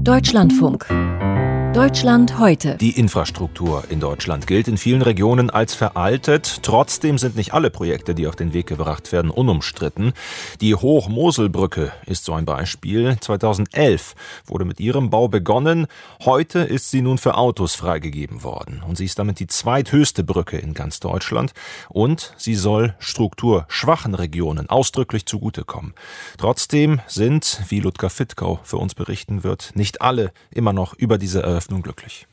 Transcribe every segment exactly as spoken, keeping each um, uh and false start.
Deutschlandfunk. Deutschland heute. Die Infrastruktur in Deutschland gilt in vielen Regionen als veraltet. Trotzdem sind nicht alle Projekte, die auf den Weg gebracht werden, unumstritten. Die Hochmoselbrücke ist so ein Beispiel. zweitausendelf wurde mit ihrem Bau begonnen. Heute ist sie nun für Autos freigegeben worden. Und sie ist damit die zweithöchste Brücke in ganz Deutschland. Und sie soll strukturschwachen Regionen ausdrücklich zugutekommen. Trotzdem sind, wie Ludger Fittkau für uns berichten wird, nicht alle immer noch über diese Eröffnung glücklich.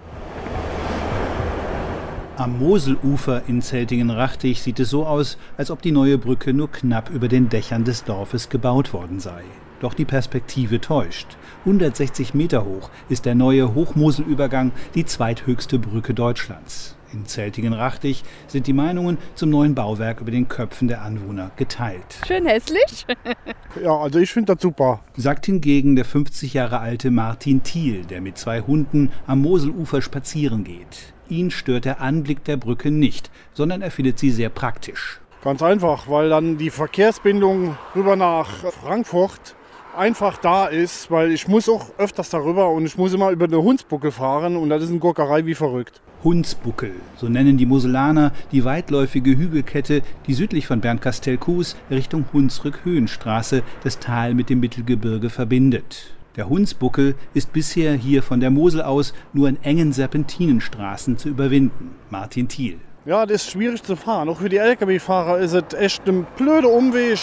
Am Moselufer in Zeltingen-Rachtich sieht es so aus, als ob die neue Brücke nur knapp über den Dächern des Dorfes gebaut worden sei. Doch die Perspektive täuscht. hundertsechzig Meter hoch ist der neue Hochmoselübergang, die zweithöchste Brücke Deutschlands. In Zeltingen-Rachtich sind die Meinungen zum neuen Bauwerk über den Köpfen der Anwohner geteilt. Schön hässlich. Ja, also ich finde das super. Sagt hingegen der fünfzig Jahre alte Martin Thiel, der mit zwei Hunden am Moselufer spazieren geht. Ihn stört der Anblick der Brücke nicht, sondern er findet sie sehr praktisch. Ganz einfach, weil dann die Verkehrsbindung rüber nach Frankfurt einfach da ist, weil ich muss auch öfters darüber und ich muss immer über den Hunsbuckel fahren und das ist eine Gurkerei wie verrückt. Hunsbuckel, so nennen die Moselaner die weitläufige Hügelkette, die südlich von Bernkastel-Kues Richtung Hunsrück-Höhenstraße das Tal mit dem Mittelgebirge verbindet. Der Hunsbuckel ist bisher hier von der Mosel aus nur in engen Serpentinenstraßen zu überwinden. Martin Thiel. Ja, das ist schwierig zu fahren. Auch für die L K W-Fahrer ist es echt ein blöder Umweg.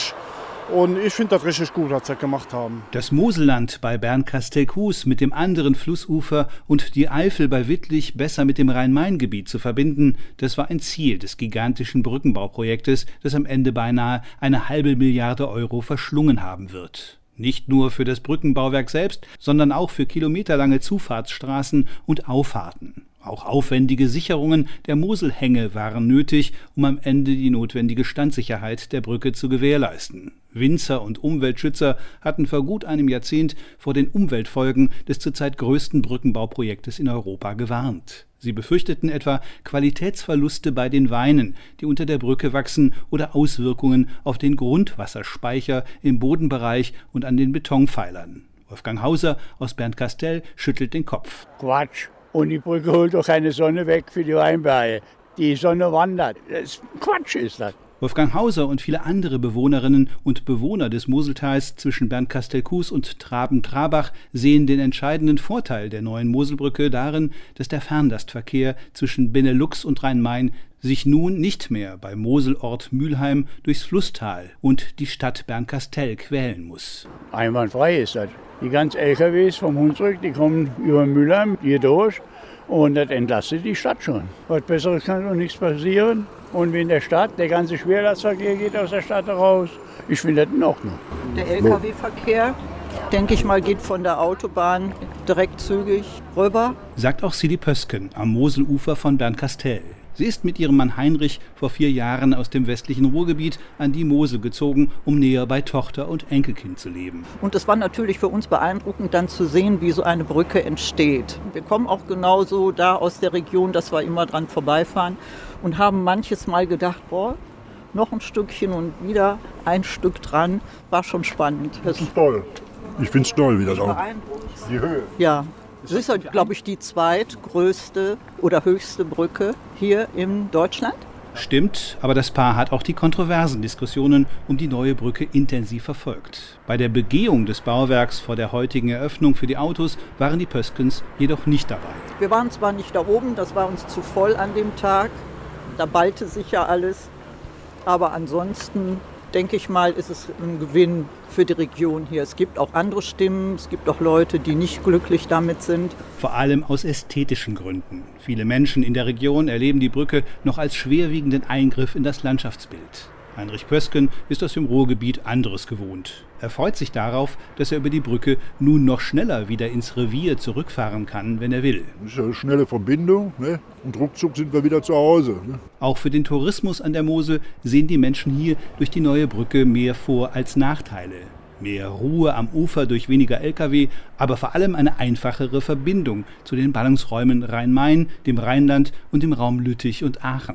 Und ich finde das richtig gut, was sie gemacht haben. Das Moselland bei Bernkastel-Kues mit dem anderen Flussufer und die Eifel bei Wittlich besser mit dem Rhein-Main-Gebiet zu verbinden, das war ein Ziel des gigantischen Brückenbauprojektes, das am Ende beinahe eine halbe Milliarde Euro verschlungen haben wird. Nicht nur für das Brückenbauwerk selbst, sondern auch für kilometerlange Zufahrtsstraßen und Auffahrten. Auch aufwendige Sicherungen der Moselhänge waren nötig, um am Ende die notwendige Standsicherheit der Brücke zu gewährleisten. Winzer und Umweltschützer hatten vor gut einem Jahrzehnt vor den Umweltfolgen des zurzeit größten Brückenbauprojektes in Europa gewarnt. Sie befürchteten etwa Qualitätsverluste bei den Weinen, die unter der Brücke wachsen, oder Auswirkungen auf den Grundwasserspeicher im Bodenbereich und an den Betonpfeilern. Wolfgang Hauser aus Bernkastel schüttelt den Kopf. Quatsch. Und die Brücke holt doch keine Sonne weg für die Weinberge. Die Sonne wandert. Das Quatsch ist das. Wolfgang Hauser und viele andere Bewohnerinnen und Bewohner des Moseltals zwischen Bernkastel-Kues und Traben-Trabach sehen den entscheidenden Vorteil der neuen Moselbrücke darin, dass der Fernlastverkehr zwischen Benelux und Rhein-Main sich nun nicht mehr beim Moselort Mülheim durchs Flusstal und die Stadt Bernkastel quälen muss. Einwandfrei ist das. Die ganzen L K Ws vom Hunsrück, die kommen über Mülheim hier durch und das entlastet die Stadt schon. Was Besseres kann doch nichts passieren. Und wie in der Stadt, der ganze Schwerlastverkehr geht aus der Stadt heraus. Ich finde das in Ordnung. Der L K W-Verkehr, denke ich mal, geht von der Autobahn direkt zügig rüber. Sagt auch Sidi Pösken am Moselufer von Bernkastel. Sie ist mit ihrem Mann Heinrich vor vier Jahren aus dem westlichen Ruhrgebiet an die Mosel gezogen, um näher bei Tochter und Enkelkind zu leben. Und es war natürlich für uns beeindruckend, dann zu sehen, wie so eine Brücke entsteht. Wir kommen auch genauso da aus der Region, dass wir immer dran vorbeifahren und haben manches Mal gedacht, boah, noch ein Stückchen und wieder ein Stück dran. War schon spannend. Das ist toll. Ich finde es toll, wie das auch. Die Höhe. Ja. Das ist, glaube ich, die zweitgrößte oder höchste Brücke hier in Deutschland. Stimmt, aber das Paar hat auch die kontroversen Diskussionen um die neue Brücke intensiv verfolgt. Bei der Begehung des Bauwerks vor der heutigen Eröffnung für die Autos waren die Pöskens jedoch nicht dabei. Wir waren zwar nicht da oben, das war uns zu voll an dem Tag, da ballte sich ja alles, aber ansonsten denke ich mal, ist es ein Gewinn für die Region hier. Es gibt auch andere Stimmen, es gibt auch Leute, die nicht glücklich damit sind. Vor allem aus ästhetischen Gründen. Viele Menschen in der Region erleben die Brücke noch als schwerwiegenden Eingriff in das Landschaftsbild. Heinrich Pösken ist aus dem Ruhrgebiet anderes gewohnt. Er freut sich darauf, dass er über die Brücke nun noch schneller wieder ins Revier zurückfahren kann, wenn er will. Das ist ja eine schnelle Verbindung, ne? Und ruckzuck sind wir wieder zu Hause. Ne? Auch für den Tourismus an der Mosel sehen die Menschen hier durch die neue Brücke mehr Vor- als Nachteile. Mehr Ruhe am Ufer durch weniger L K W, aber vor allem eine einfachere Verbindung zu den Ballungsräumen Rhein-Main, dem Rheinland und dem Raum Lüttich und Aachen.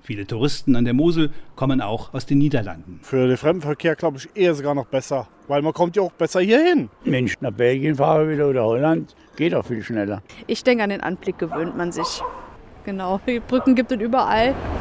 Viele Touristen an der Mosel kommen auch aus den Niederlanden. Für den Fremdenverkehr glaube ich eher sogar noch besser, weil man kommt ja auch besser hier hin. Mensch, nach Belgien fahren wieder oder Holland, geht auch viel schneller. Ich denke, an den Anblick gewöhnt man sich. Genau, die Brücken gibt es überall